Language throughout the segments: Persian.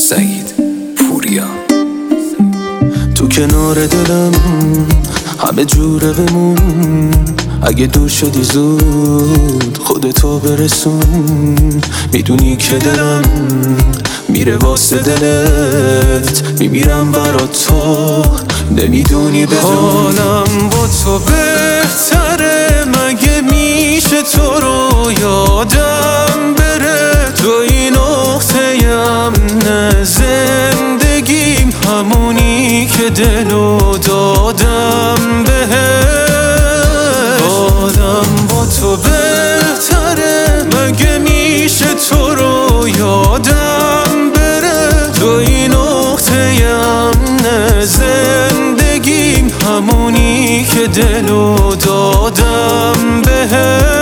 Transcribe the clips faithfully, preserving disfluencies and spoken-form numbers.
سعید پوریا. تو کنار دلم همه جوره بمون، اگه دور شدی زود خودتو برسون. میدونی که دلم میره واسه دلت، میمیرم برات تو نمیدونی بدون. حالم با تو بهتره، مگه میشه تو رو یادم بره؟ تو این نقطه امن زندگیم، همونی که دلو دادم بهت. حالم با تو بهتره، مگه میشه تو رو یادم بره؟ تو این نقطه امن زندگیم، همونی که دلو دادم بهت.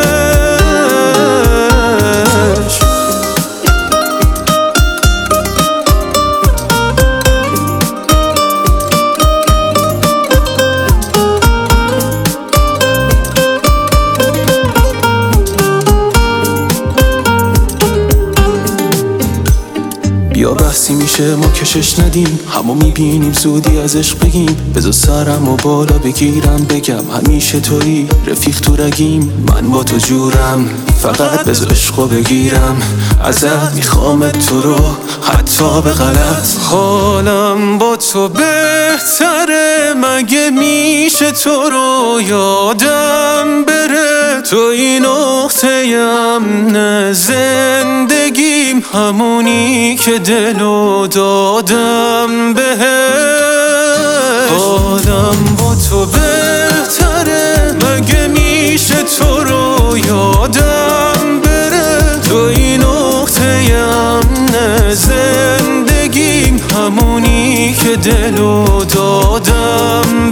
بیا بحثی میشه ما کشش ندیم، همو میبینیم زودی از عشق بگیم. بذار سرم و بالا بگیرم بگم همیشه تویی رفیق تو رگیم. من با تو جورم، فقط بذار عشقو بگیرم ازت. میخوام تو رو حتی به غلط. حالم با تو بهتره، مگه میشه تو رو یادم بره؟ تو این نقطه امن زندگیم، همونی که دلو دادم بهت. حالم با تو بهتره، مگه میشه تو رو یادم بره؟ تو این نقطه امن زندگیم، همونی که دلو دادم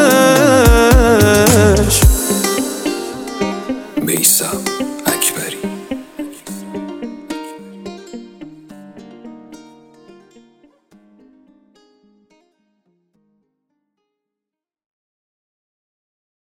بهش. میثم اکبری.